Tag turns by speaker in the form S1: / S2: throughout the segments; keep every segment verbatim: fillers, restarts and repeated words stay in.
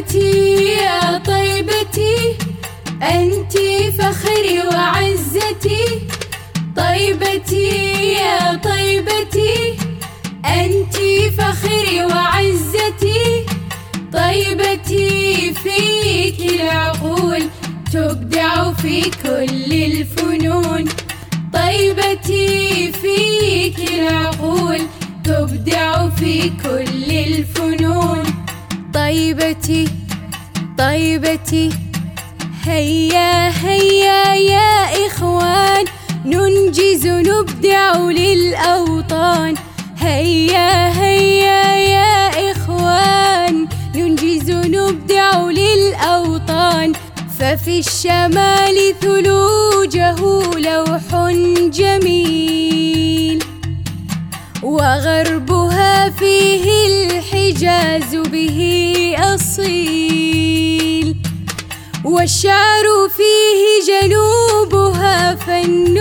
S1: طيبتي يا طيبتي، أنت فخري وعزتي. طيبتي يا طيبتي، أنت فخري وعزتي. طيبتي فيك العقول تبدع في كل الفنون. طيبتي فيك العقول تبدع في كل الفنون. طيبتي طيبتي هيا هيا يا إخوان، ننجز نبدع للأوطان. هيا هيا يا إخوان، ننجز نبدع للأوطان. ففي الشمال ثلوجه لوح جميل، وغربها فيه الحجاز به أصيل. والشعر فيه جنوبها فن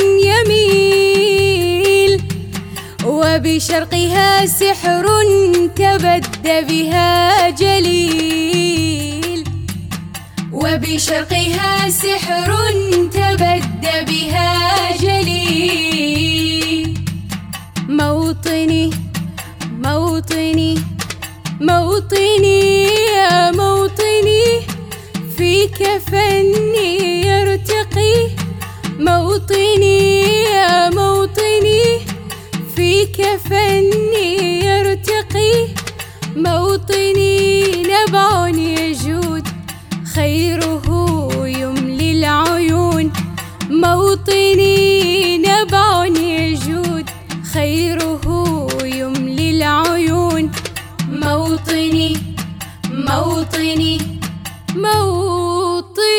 S1: يميل، وبشرقها سحر تبدى بها جليل. وبشرقها سحر تبدى بها جليل. موطني موطني موطني يا موطني، فيك فني يرتقي. موطني يا موطني، فيك فني يرتقي. موطني نبع يجود خيره يملي العيون. موطني نبع يجود خيره يملي العيون. موطني موطني موطني.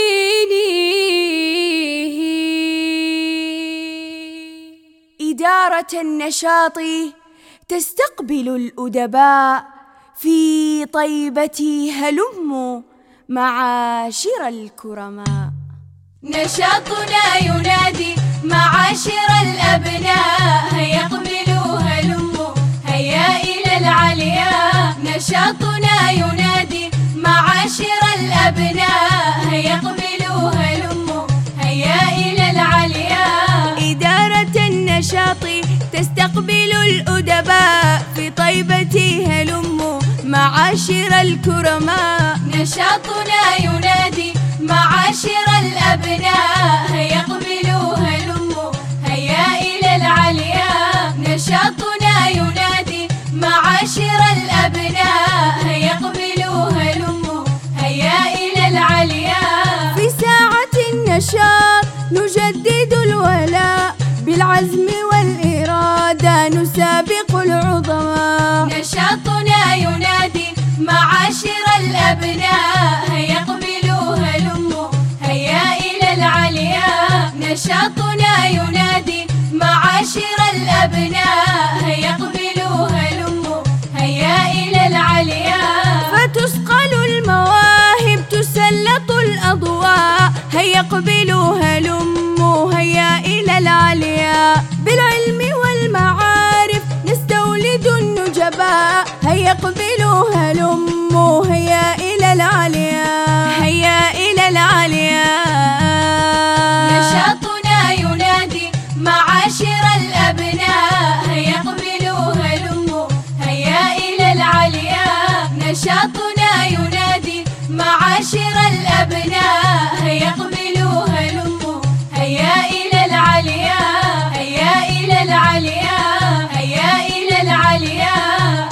S2: إدارة النشاط تستقبل الأدباء في طيبتي هلموا معاشر الكرماء.
S1: نشاطنا ينادي معاشر الأبناء، هيا اقبلوا هلموا هيا إلى العلياء. نشاطنا ينادي معاشر الأبناء، هيا اقبلوا هلموا هيا إلى العلياء.
S2: إدارة النشاط تستقبل الأدباء في طيبتي هلموا معاشر الكرماء.
S1: نشاطنا ينادي معاشر الأبناء، هيا اقبلوا هلموا هيا إلى العلياء. نشاطنا ينادي معاشر الأبناء، هيا اقبلوا هلموا هيا إلى العلياء.
S2: في ساعة النشاط نجدد الولاء، بالعزم والإرادة نسابق العظماء.
S1: نشاطنا ينادي معاشر الأبناء، هيا اقبلوا هلموا هيا إلى العلياء. نشاطنا ينادي معاشر الأبناء، هيا اقبلوا هلموا هيا إلى العلياء.
S2: فتثقل المواهب تسلط الأضواء، هيا اقبلوا هلموا هيا إلى العلياء. بالعلم والمعارف نستولد النجباء، هيا اقبلوا هلموا هيا إلى العلياء. هيا إلى العلياء.
S1: نشاطنا ينادي معاشر الأبناء، هيا اقبلوا هلموا هيا إلى العلياء. نشاطنا ينادي معاشر الأبناء، هيا اقبلوا هلموا هيا إلى العلياء. هيا إلى العلياء هيا إلى العلياء.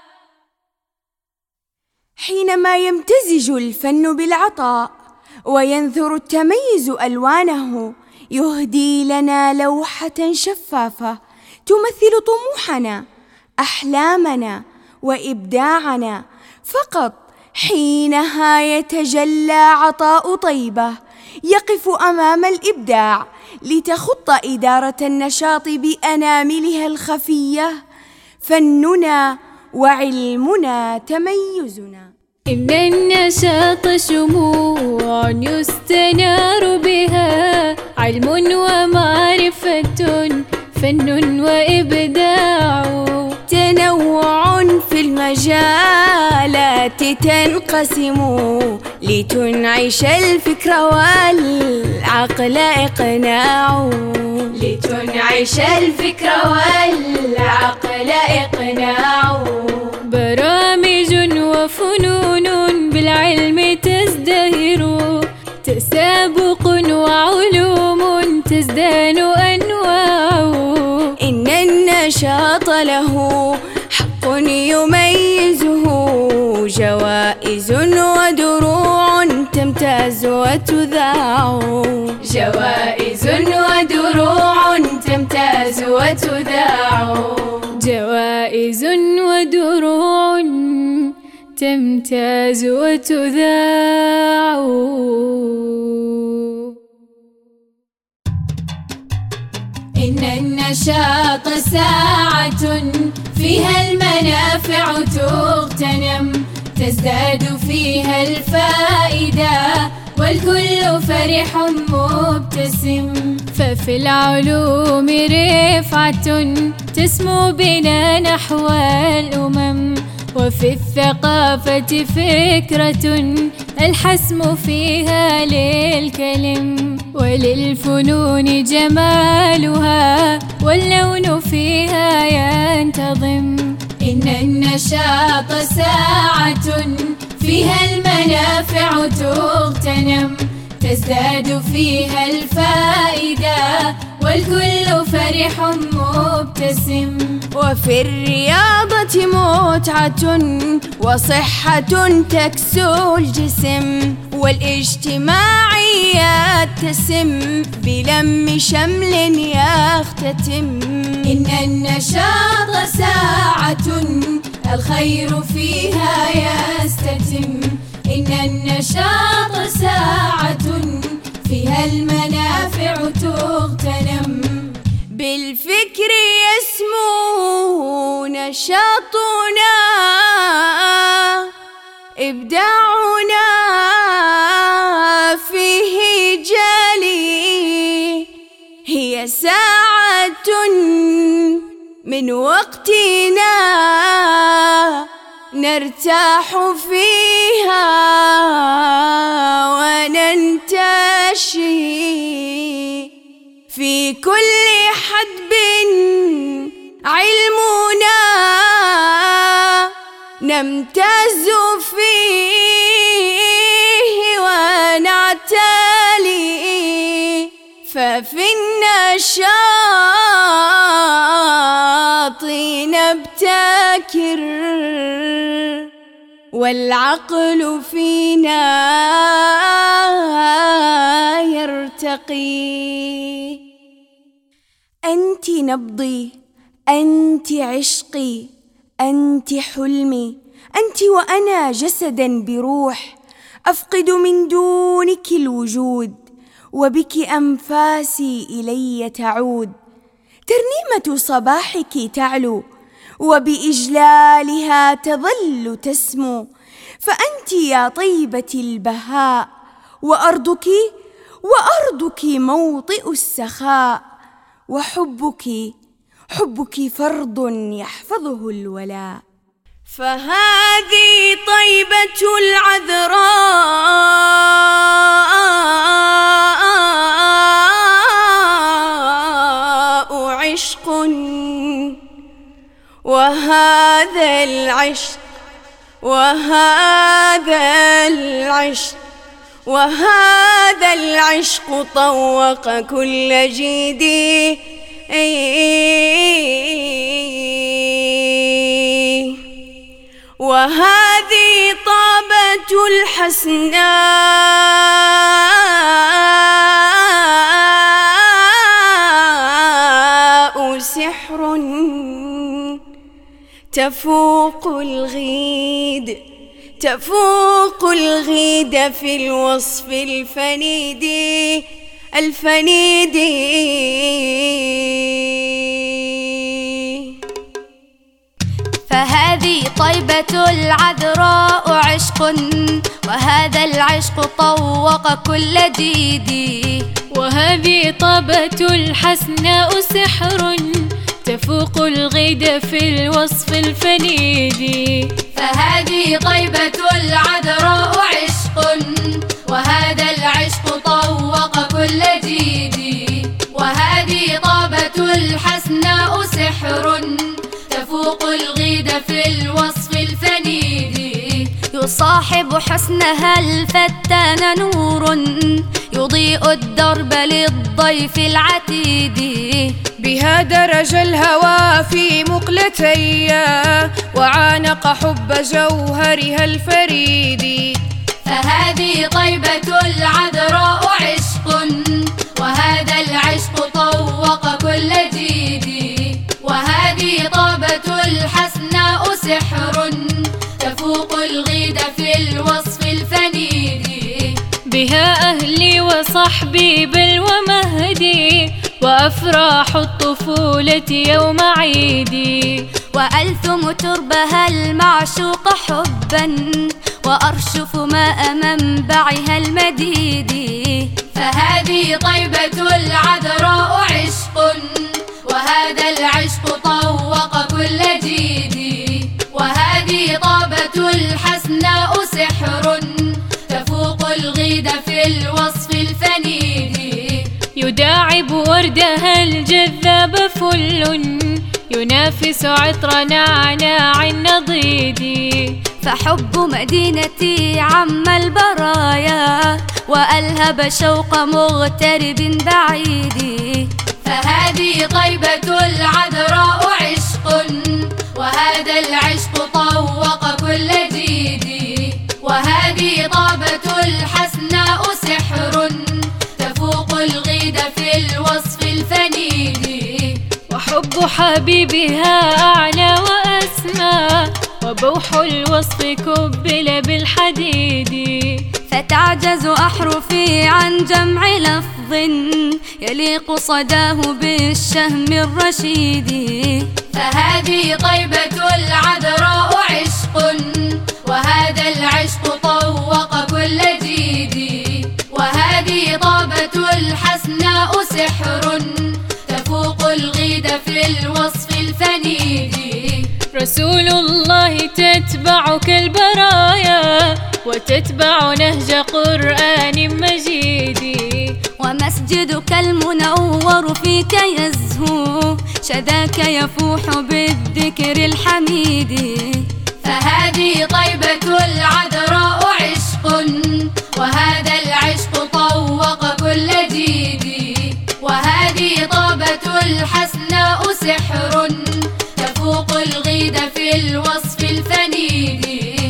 S2: حينما يمتزج الفن بالعطاء وينثر التميز ألوانه، يهدي لنا لوحة شفافة تمثل طموحنا، أحلامنا وإبداعنا. فقط حينها يتجلى عطاء طيبة يقف أمام الإبداع لتخط إدارة النشاط بأناملها الخفية فننا وعلمنا تميزنا.
S1: إن النشاط شموع يستنار بها، علم ومعرفة فن وإبداع،
S2: تنوع في المجالات الآيات تنقسم لتنعش الفكر والعقل إقناع،
S1: لتنعش الفكر والعقل إقناع. برامج وفنون بالعلم تزدهر، تسابق وعلوم تزدان أنواع.
S2: إن النشاط له حق يميزه، جوائز ودروع تمتاز وتذاع،
S1: جوائز ودروع تمتاز وتذاع، جوائز ودروع تمتاز وتذاع. إن النشاط ساعة فيها المنافع تغتنم، تزداد فيها الفائدة والكل فرح مبتسم. ففي العلوم رفعة تسمو بنا نحو الأمم، وفي الثقافة فكرة الحسم فيها للكلم، وللفنون جمالها واللون فيها ينتظم. إن النشاط ساعة فيها المنافع تغتنم، تزداد فيها الفائدة والكل فرح مبتسم.
S2: وفي الرياضة متعة وصحة تكسو الجسم، والاجتماعيات تسم بلم شمل يختتم.
S1: إن النشاط ساعة الخير فيها يستتم، إن النشاط ساعة فيها المنافع تغتنم.
S2: بالفكر يسمو نشاطنا، إبداعنا فيه جالي، هي ساعة من وقتنا نرتاح فيها وننتشي، في كل حدب علمنا نمتاز فيه ونعتلي. ففي النشاط نبتكر والعقل فينا يرتقي. أنت نبضي، أنت عشقي، أنت حلمي، أنت وأنا جسداً بروح، أفقد من دونك الوجود، وبك أنفاسي إلي تعود. ترنيمة صباحك تعلو وبإجلالها تظل تسمو، فأنت يا طيبة البهاء، وأرضك وأرضك موطئ السخاء، وحبك حبك فرض يحفظه الولاء. فهذه طيبة العذراء عشق، وهذا العشق وهذا العشق وهذا العشق طوق كل جيدي. وهذه طابة الحسناء سحر تفوق الغيد، تفوق الغيد في الوصف الفنيد الفنيد.
S3: فهذه طيبة العذراء عشق، وهذا العشق طوق كل جيدي.
S1: وهذه طابة الحسناء سحر تفوق الغيد في الوصف الفنيد. فهذه طيبة العذراء عشق، وهذا العشق طوق كل جيدي. وهذه طابة الحسناء سحر، تفوق الغيد في الوصف الفنيد.
S3: يصاحب حسنها الفتان نور، يضيء الدرب للضيف العتيد.
S2: بها درج الهوى في مقلتيا، وعانق حب جوهرها الفريد.
S1: فهذه طيبة العذراء عشق، وهذا العشق طوق كل جيدي. وهذه طابة الحسناء سحر، تفوق الغيد في الوصف الفنيد.
S4: بها أهلي وصحبي بل ومهدي، وأفراح الطفولة يوم عيدي.
S3: وألثم تربها المعشوق حبا، وأرشف ماء منبعها المديد.
S1: فهذه طيبة العذراء عشق، وهذا العشق طوق كل جيدي. وهذه طابة الحسناء سحر، تفوق الغيد في الوصف الفنيد.
S4: يداعب وردها الجذاب فل، ينافس عطر نعناع النضيد.
S3: فحب مدينتي عم البرايا، وألهب شوق مغترب بعيد.
S1: فهذه طيبة العذراء عشق، وهذا العشق طوق كل جيدي. وهذه طابة الحسناء سحر، تفوق الغيد في الوصف الفنيد.
S4: وحب حبيبها أعلى وأسمى، وبوح الوصف كبل بالحديد.
S3: فتعجز أحرفي عن جمع لفظ، يليق صداه بالشهم الرشيد.
S1: فهذه طيبة العذراء عشق، وهذا العشق طوق كل جيدي. وهذه طابة الحسناء سحر، تفوق الغيد في الوصف الفنيد.
S4: رسول الله تتبعك البرايا، وتتبع نهج قرآن مجيد.
S3: ومسجدك المنور فيك يزهو، شذاك يفوح بالذكر الحميد.
S1: فهذه طيبة العذراء عشق، وهذا العشق طوق كل جيدي. وهذه طابة الحسناء سحر، تفوق الغيد في الوصف الفنيد.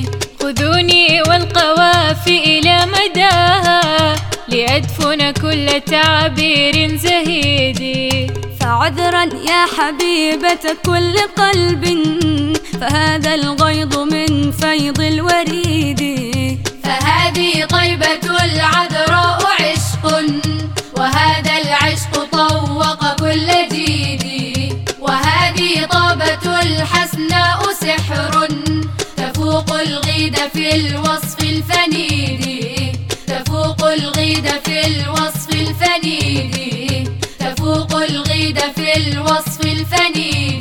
S4: خذوني والقوافي إلى مداها، لأدفن كل تعبير زهيد.
S3: فعذرا يا حبيبة كل قلب، فهذا الغيض من فيض الوريد.
S1: فهذه طيبة العذراء عشق، وهذا العشق طوق كل جيدي. وهذه طابة الحسناء سحر، تفوق الغيد في الوصف الفنيد. تفوق الغيد في الوصف الفنيد. تفوق الغيد في الوصف الفنيد.